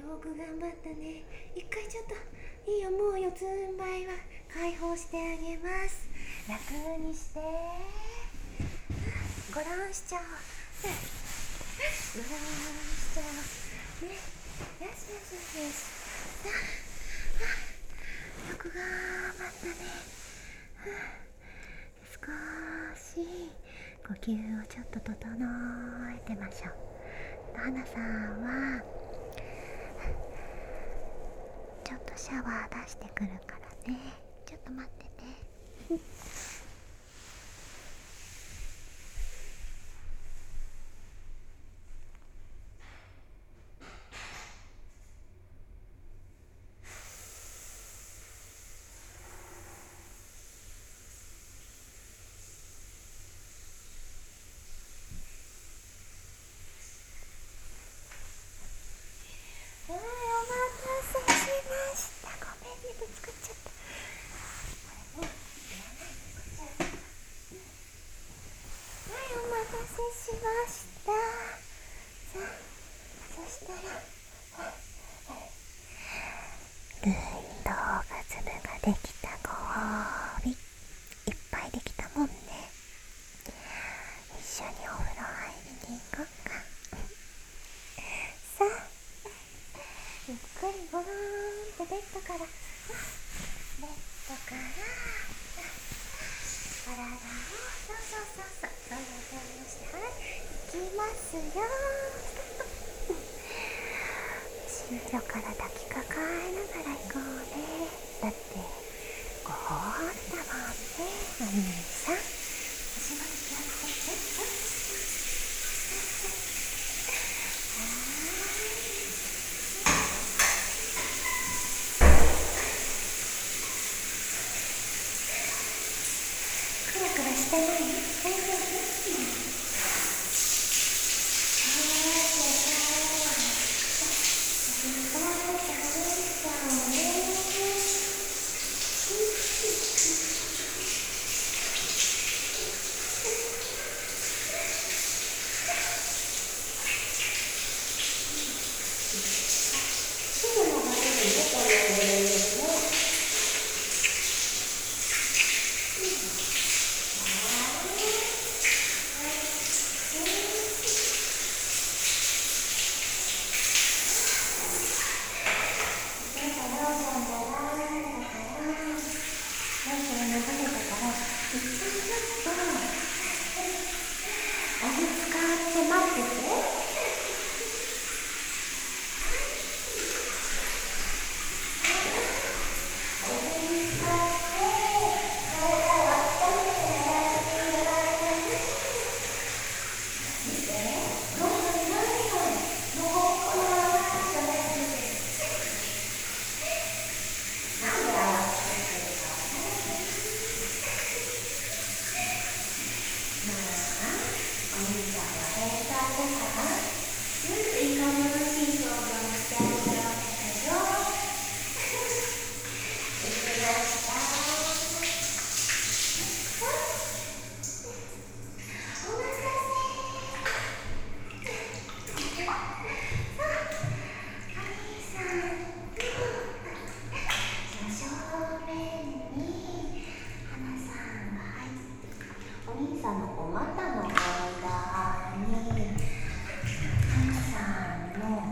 よく頑張ったね。一回ちょっといいよ、もう四つん這いは解放してあげます。楽にしてごろんしちゃおう。ごろんしちゃおうね。よしよしよしよし。よく頑張ったね。少し呼吸をちょっと整えてましょう。花さんはちょっとシャワー出してくるからね。ちょっと待ってて。お待たせしました。ごめんね、ぶつかっちゃった。これもはい、お待たせしました。さあ、そしたらルイとオーガズムができたご褒美いっぱいできたもんね。一緒にお風呂入りに行こうか。さあ、ゆっくりゴローンってベッドから体をそうして、はい、行きますよ。心臓から抱きかかえながら行こうね。だってご褒美だもんね、お兄さん。足元気をつけて。クラクラしてない？大丈夫？お兄さんのお股の間に花さんの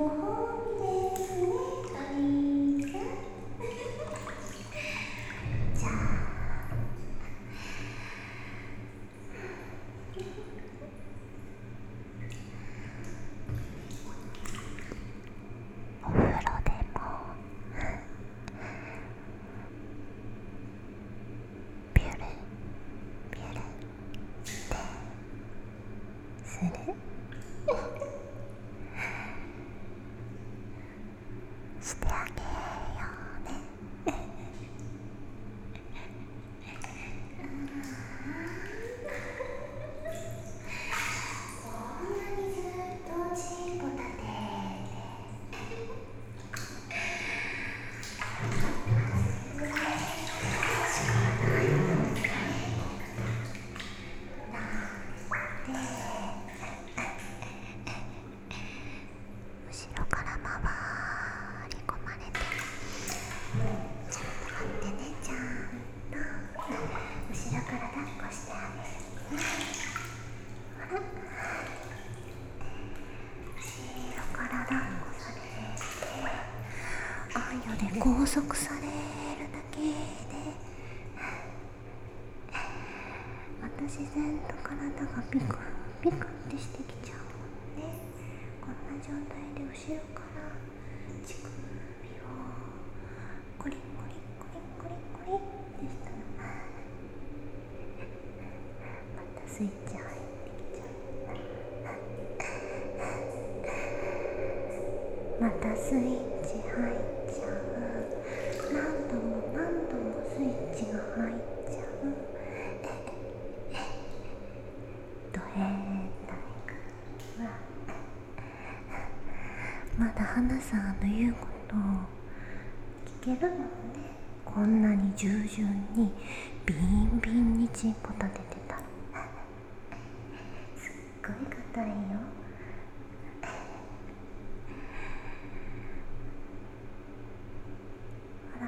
ご褒美ですね、お兄さん。じゃあお風呂でもビュルビュルってする？してあげようね。こんなにずっとチンポ立てて後ろから回り込まれて、ちょっと待ってね、ちゃんと後ろから抱っこしてあげるね。ほら、後ろから抱っこされて、あんよで拘束されるだけで私全と体がピクピクってしてきちゃうもんね。こんな状態で後ろから乳首をコリコリコリコリコリってしたら、またスイッチ入ってきちゃう。またスイッチ入っちゃう。何度も何度もスイッチが入っちゃう。ド変態か。まだ花さんの言うことを聞けるのね。こんなに従順にビンビンにチンポ立ててたらすっごい硬いよ。ほら、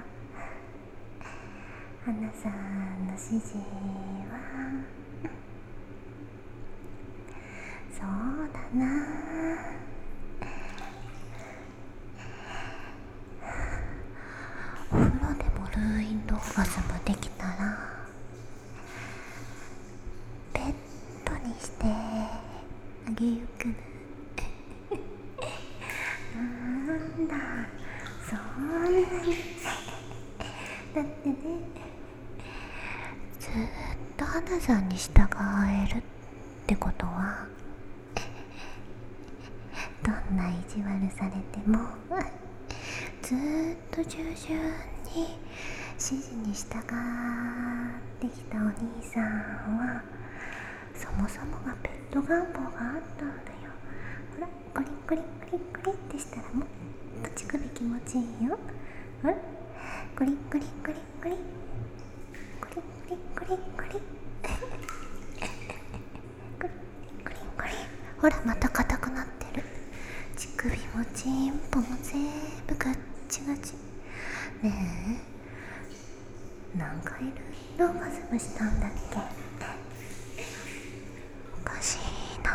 花さんの指示はそうだな、お風呂でもルーインドオーガズムできたらペットにしてあげようかな。なんだ、そんなにだってね、ずっと花さんに従えるってことは、どんな意地悪されてもずっと従順に指示に従ってきたお兄さんは、そもそもがペット願望があったんだよ。ほら、コリンコリンコリンコリンってしたらもっと乳首気持ちいいよ。ほら、コリンコリンコリンコリンコリンコリンコリンコリンコリンコリンコリン、ほらまた硬くなってる。乳首もチンポも全部ガッチガチ。ねえ、何回ルーインドオーガズムしたんだっけ？おかしいな。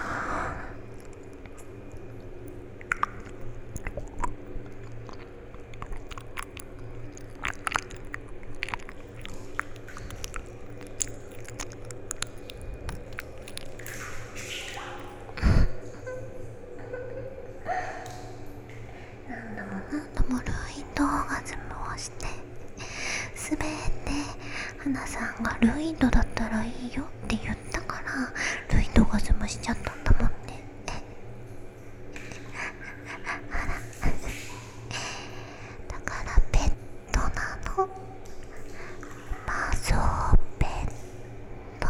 何度もルーインドオーガズムをして、すべて花さんがルーインドだったらいいよって言ったからルーインドオーガズムしちゃったんだもんね。だからペットなの。マゾーペット。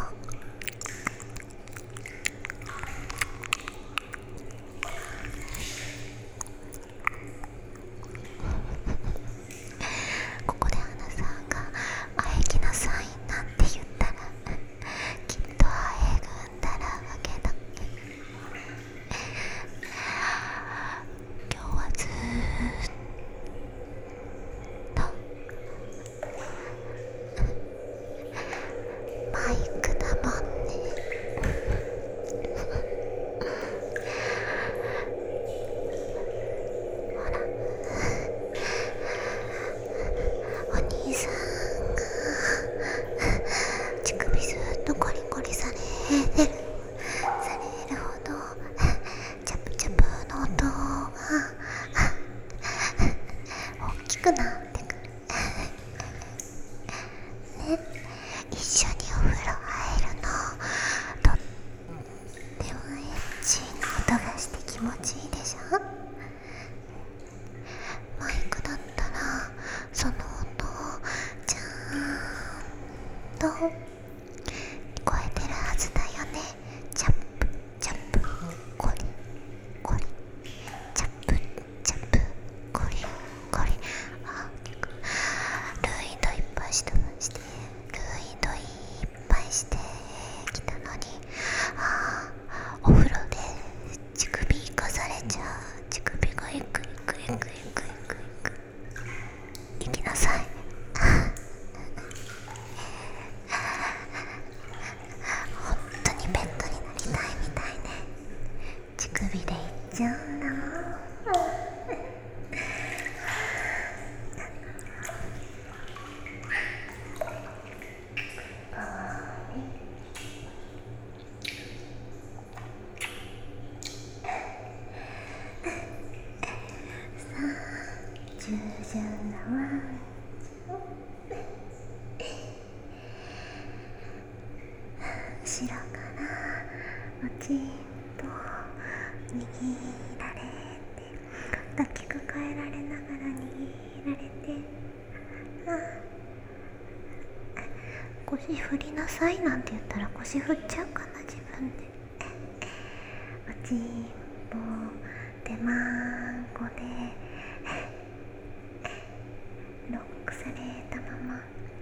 ここで花さんが「あえきなさい」なんて言ったらき行く行きなさい。本当にペットになりたいみたいね。乳首でいっちゃうんだもん。従順なワン後ろからおちんぽ握られて抱きかかえられながら握られて、腰振りなさいなんて言ったら腰振っちゃうかな自分で。おちんぽ手まんこでロックされたまま、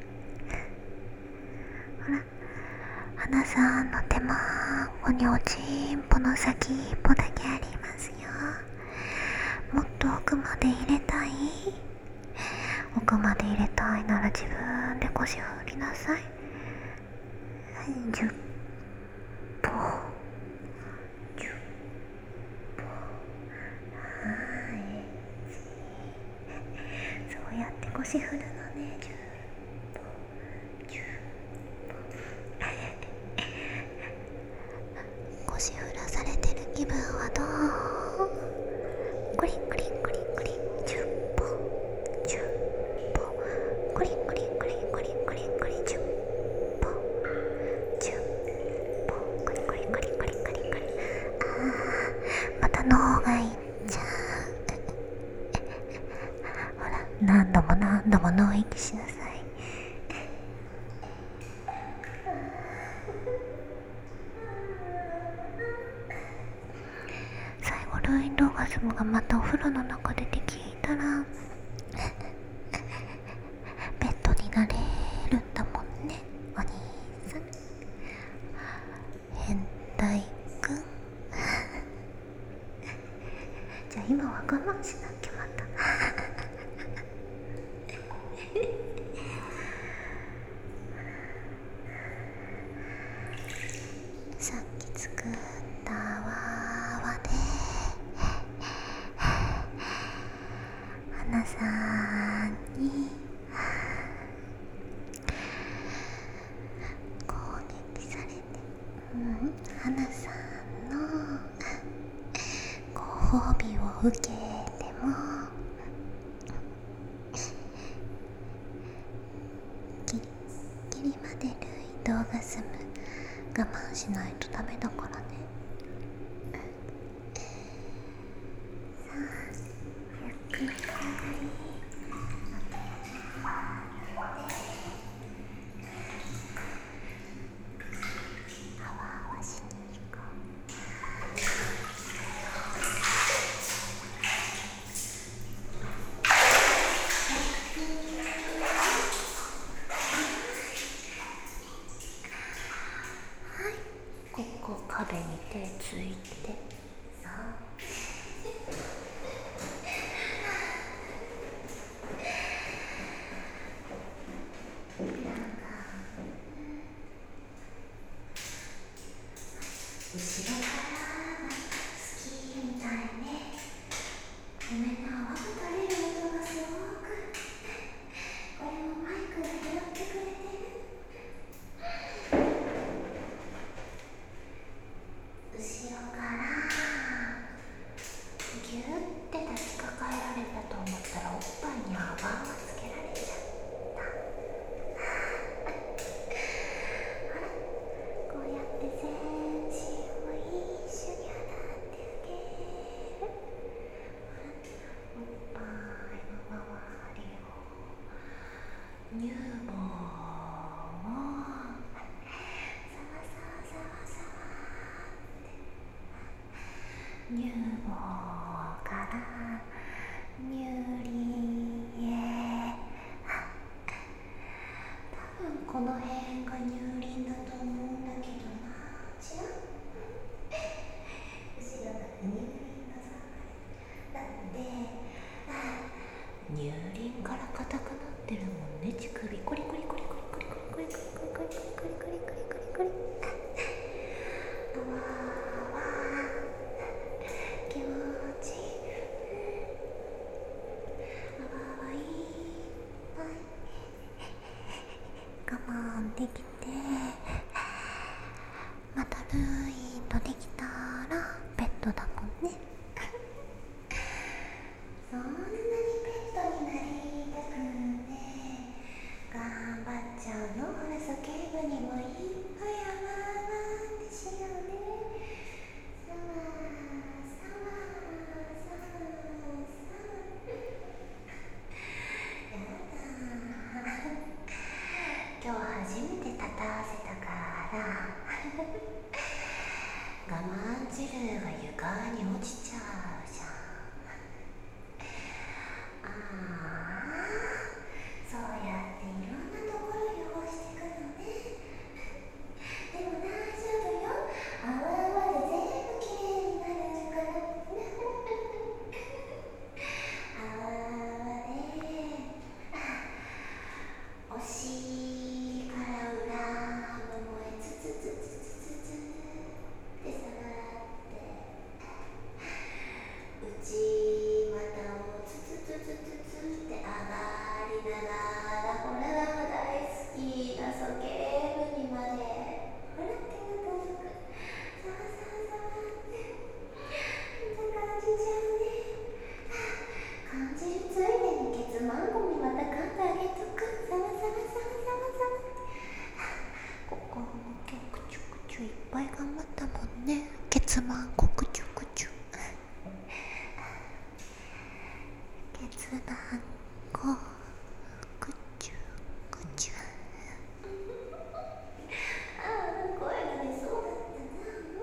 ほら花さんの手まんこにおちんぽの先一歩だけありますよ。もっと奥まで入れたい？奥まで入れたいなら自分で腰振りなさい。10歩10歩、そうやって腰振るのね。10歩10歩腰振らされてる気分はどう？クリクリクリクリ10歩10歩クリクリクリクリクリクリ10歩10歩クリクリクリクリクリクリ。また脳がいっちゃう。ほら何度も何度も脳息しなさい。最後ルインドーガスムがまたお風呂の中でできたらペットになれるんだもんね、お兄さん。変態くんじゃあ今は我慢しなきゃまたさっき作った泡で花さんに攻撃されて、花さんのご褒美を受けてもギリギリまでルイドーガスム我慢しないとダメだからね。さあゆっくり上がりあわあわしに行こう。ここ壁に手ついて、後ろからが好きみたいね。ごめんな、泡が垂れる音がすごく。これもマイクが拾ってくれてる。後ろからギュッて抱きかかえられたと思ったらおっぱいに泡がつけられちゃった。ほらこうやって全身を一緒に洗ってあげる。おっぱい乳輪から硬くなってるもんね、乳首。コリコリコリコリコリコリコリコリコリコリコリコリコリコリコリ。あわーわー、気持ちいい。あわわいっぱい我慢できて、またルーイとできたらペットだもんね。そんなにペットになりたくね、頑張っちゃうの。ほら、鼠径部にもいっぱいあわあわってしようね。さわさわさわさわ。やだ、今日初めて立たせたから我慢汁が床に落ちちゃうじゃん。そうやっていろんなところ汚してくのね。でも大丈夫よ、あわあわで全部きれいになるからあわあわでお尻から裏ももへツツツツツツツって下がって内股をツツツツツツって上がりながら、ほら大好きな鼠径部にまで、ほら手が届く。さわさわさわって感じちゃうね。感じるついでにケツマンコにまた噛んであげとく。さわさわさわさわさわ。ここも今日クチュクチュいっぱい頑張ったもんね。ケツマンコクチュクチュ。ケツマンコクチュクチュ。声が出そうだったな。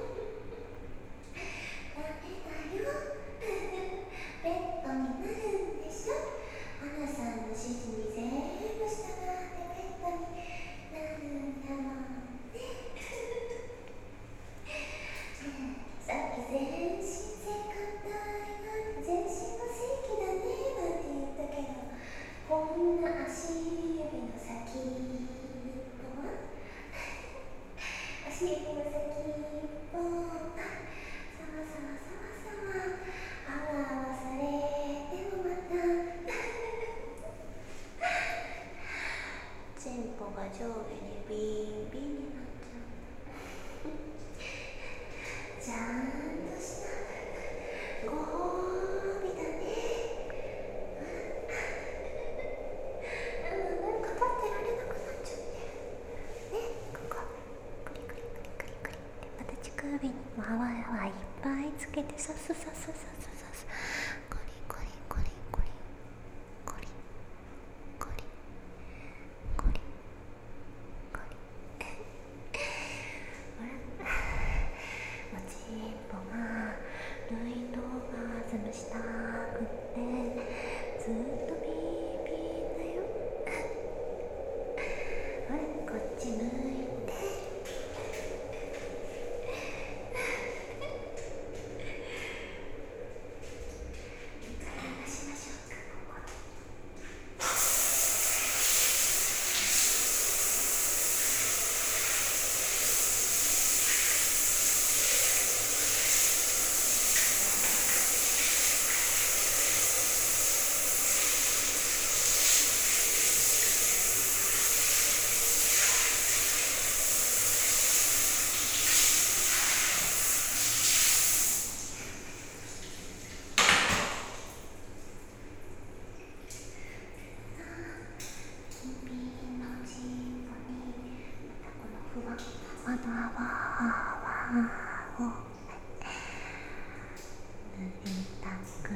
ダメだよ、ペットになるんでしょ。花さんの指示に全部従ってペットになるんだもんね。さっき全身性感帯が全身が正規だねなんて言ったけど、こんな足指の先とは足指の先っぽ、さわさわさわさわあわあわされてもまた前歩が上下にビンビンになっちゃう。ちゃんとしたご褒美だね。なんか立ってられなくなっちゃってね。ここクリクリクリクリクリってまた乳首にもあわあわいっぱいつけてさすさすさすさす。コリコリコリコリコリコリコリコリ。ほらおちんぽがルイとオーガズムしたくってずっとピーピーだよ。ほらこっち向いて。一回出しましょうか。ここ君のちんぽにまたこのふわふわのあわあわを塗りたく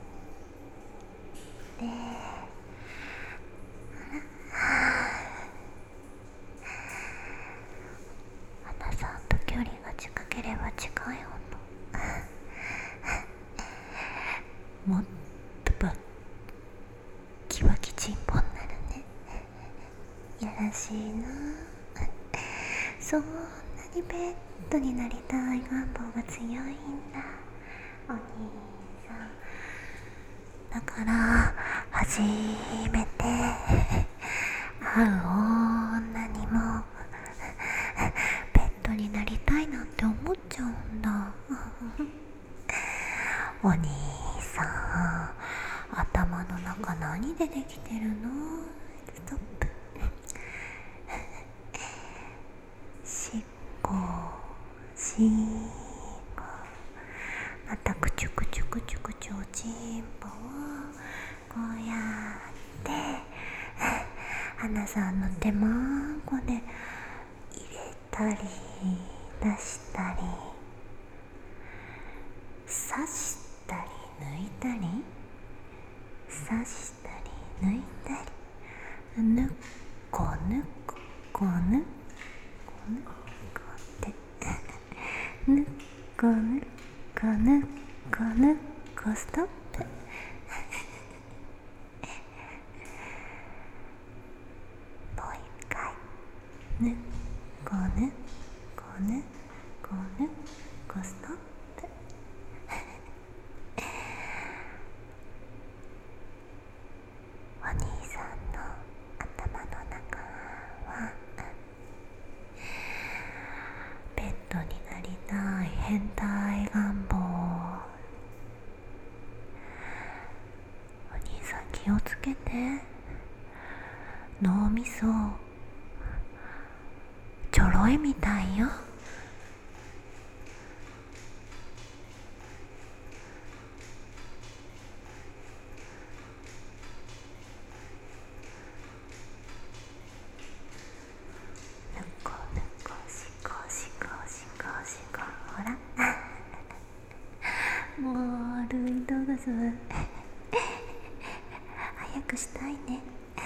て、花さんと距離が近ければ近いほどもっとバッキバキチンポになるね。やらしいな。そんなにペットになりたい願望が強いんだ、お兄さん。だから初めて会う女にもペットになりたいなんて思っちゃうんだ。お兄さん、頭の中何でできてるの？ストップ。しっこまたくちゅくちゅくちゅくちゅおちんぽをこうやって花さんの手まんこで入れたり出したり刺したり抜いたり刺したり抜いたりぬっこぬっこぬっこぬっこってぬっこぬっこぬっこぬっこストップ。もう一回ぬっこぬっこぬっこぬっこストップ。お兄さんの頭の中はペットになりたい変態願望。お兄さん気をつけて、脳みそちょろいみたいよ。ぬっこぬっこしこしこしこしこ、ほらもうルイドガスム早くしたいね。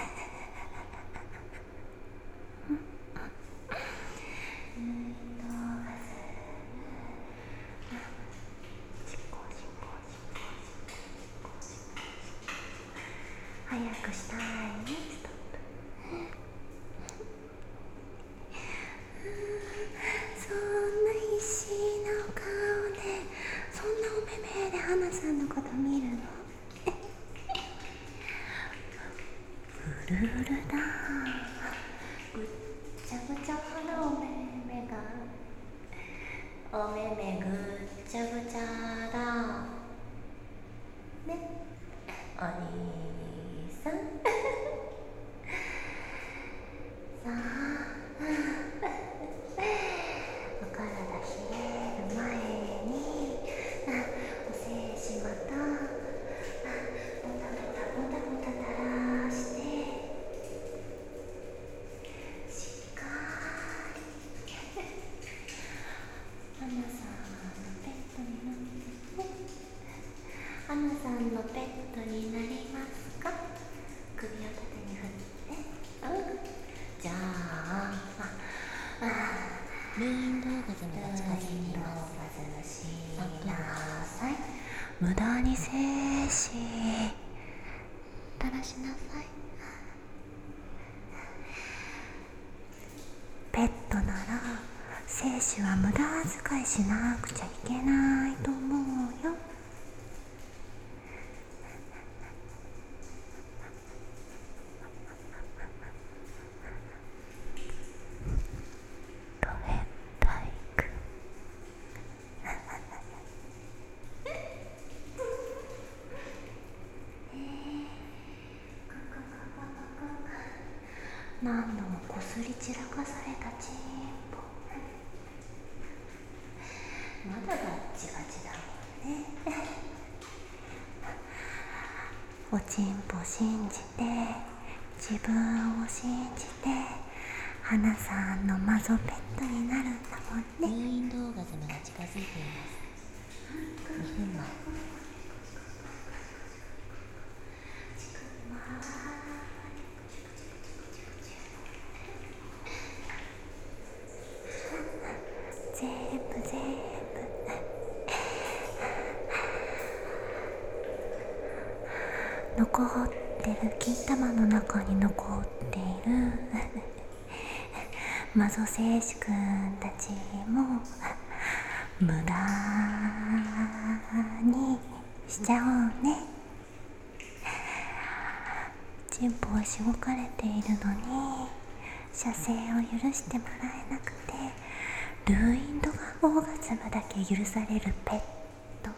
早くしたいね。ストップ。そんな必死なお顔で、そんなお目目で花さんのこと見るの？うるうるだ。ぐっちゃぐちゃなお目目が。お目目ぐっちゃぐちゃだ。ね、お兄さん。さあ、お体冷える前にお精子またボタボタボタボタ垂らしてしっかり花さんのペットになって花さんのペットになりますか？首を縦に振って、じゃあルインドーガズムが近づいています。しなさい。無駄に精子垂らしなさい。ペットなら精子は無駄遣いしなくちゃいけないと思うよ。何度もこすり散らかされたチンポ。まだガッチガチだもんね。おちんぽ信じて、自分を信じて、花さんのマゾペットになるんだもんね。 ルインドーガズムが近づいています。2分前。 全部残ってる金玉の中に残っているマゾ精子くんたちも無駄にしちゃおうね。 チンポをしごかれているのに射精を許してもらえなくて、ルーインドがオーガズムだけ許されるペット。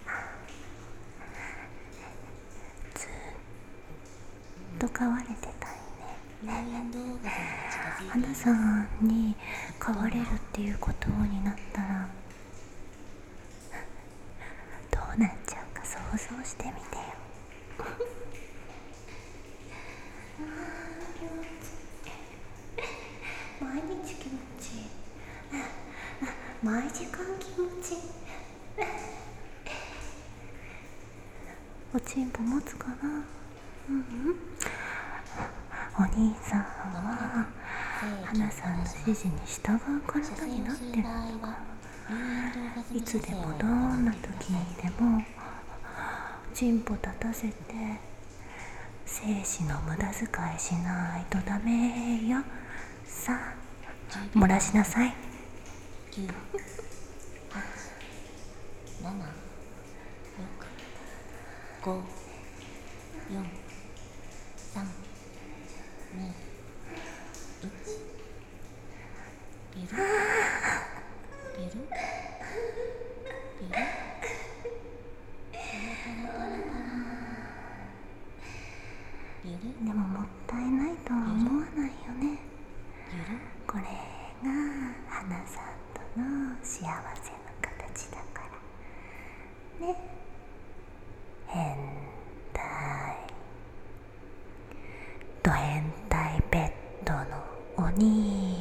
ずっと飼われてたいね。花さんに飼われるっていうことになったらどうなっちゃうか想像してみてよ。毎日気持ちいい。毎時間気持ちいい。おちんぽ持つかな。お兄さんは花さんの指示に従う体になってるのか。いつでもどんな時にでもちんぽ立たせて精子の無駄遣いしないとダメよ。さあ漏らしなさい。 9、8、7、6、5、4、3、2、1。ビルビルビルビルでももったいないとは思わないよね。これが花さんとの幸せの形だからね。変態ド変態ペットのお兄